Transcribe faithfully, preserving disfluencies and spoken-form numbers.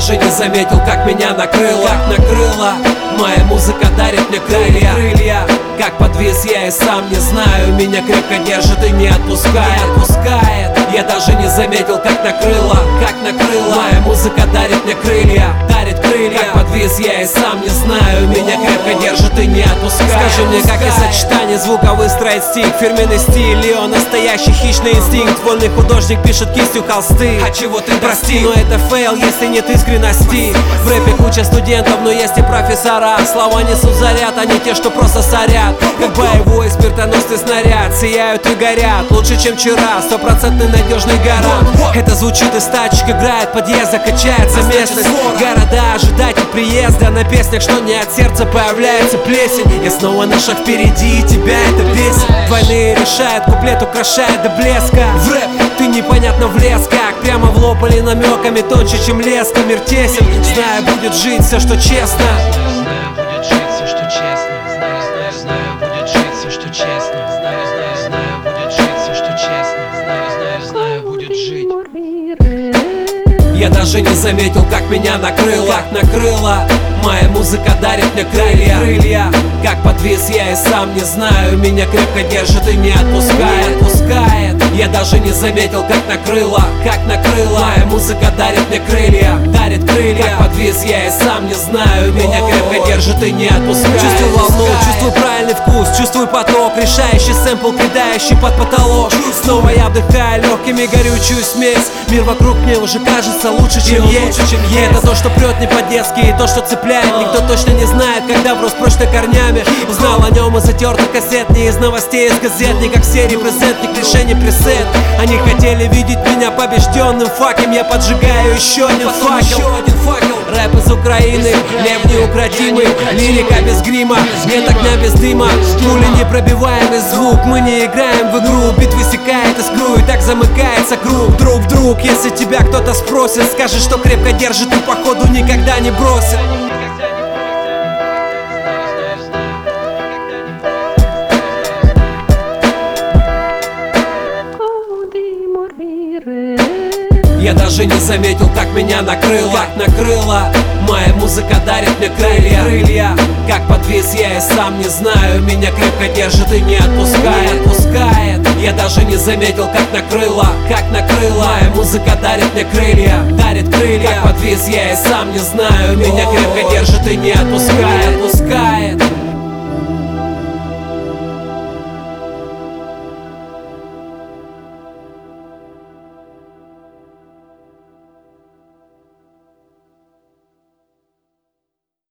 даже не заметил, как меня накрыло, как накрыло. Моя музыка дарит мне крылья, крылья. Как подвис я и сам не знаю, меня крепко держит и не отпускает, не отпускает. Я даже не заметил, как накрыло, как накрыло. Моя музыка дарит мне крылья, дарит крылья. Как подвис я и сам не знаю, меня крепко держит и не отпускает. Скажи мне, как из сочетания звука выстроить стих, фирменный стиль, Лео настоящий хищный инстинкт. Вольный художник пишет кистью холсты. А чего ты прости, но это фейл, если нет искренности. В рэпе куча студентов, но есть и профессора. Слова несут заряд, а не те, что просто сорят. Как боевой спиртоносный снаряд, сияют и горят лучше, чем вчера, стопроцентный надежный гарант. Это звучит из тачек, играет подъезда, качается местность. Города ожидать от приезда, на песнях, что не от сердца, появляется плесень. Я снова на шаг впереди, и тебя это бесит. Двойные решает, куплет украшает до блеска. В рэп ты непонятно влез как, прямо в лоб или намеками, тоньше, чем леска. Мир тесен, зная, будет жить все, что честно. Я даже не заметил, как меня накрыло, как накрыло. Моя музыка дарит мне крылья, крылья. Как подвис я и сам не знаю, меня крепко держит и не отпускает, отпускает. Я даже не заметил, как накрыло, как накрыло. Моя музыка дарит мне крылья, дарит крылья. Как подвис я и сам не знаю, меня крепко держит и не отпускает. Чувствую волну, чувствую правильный вкус, чувствую поток, решающий сэмпл, кидающий под потолок. Снова я вдыхаю легкими горючую смесь. Мир вокруг мне уже кажется лучше, чем есть. Это то, что прет не по-детски, и то, что цепляет. Никто точно не знает, когда врос прочь корнями. Узнал о нем из затертых кассет, не из новостей, из газет, не как серии презент, не клише, не пресет. Они хотели видеть меня побежденным факем. Я поджигаю еще один факел. Рэп из Украины, лев неукротимый, лирика без грима, нет огня без дыма. Пули непробиваемый звук, мы не играем в игру. Бит высекает искру, и так замыкается круг. Друг в друг, если тебя кто-то спросит, скажи, что крепко держит и походу никогда не бросит. Я даже не заметил, как меня накрыло, как накрыло. Моя музыка дарит мне крылья, крылья. Как подвис я и сам не знаю, меня крепко держит и не отпускает, отпускает. Я даже не заметил, как накрыло, как накрыло. Моя музыка дарит мне крылья, дарит крылья. Как подвис я и сам не знаю, меня крепко держит и не отпускает, отпускает.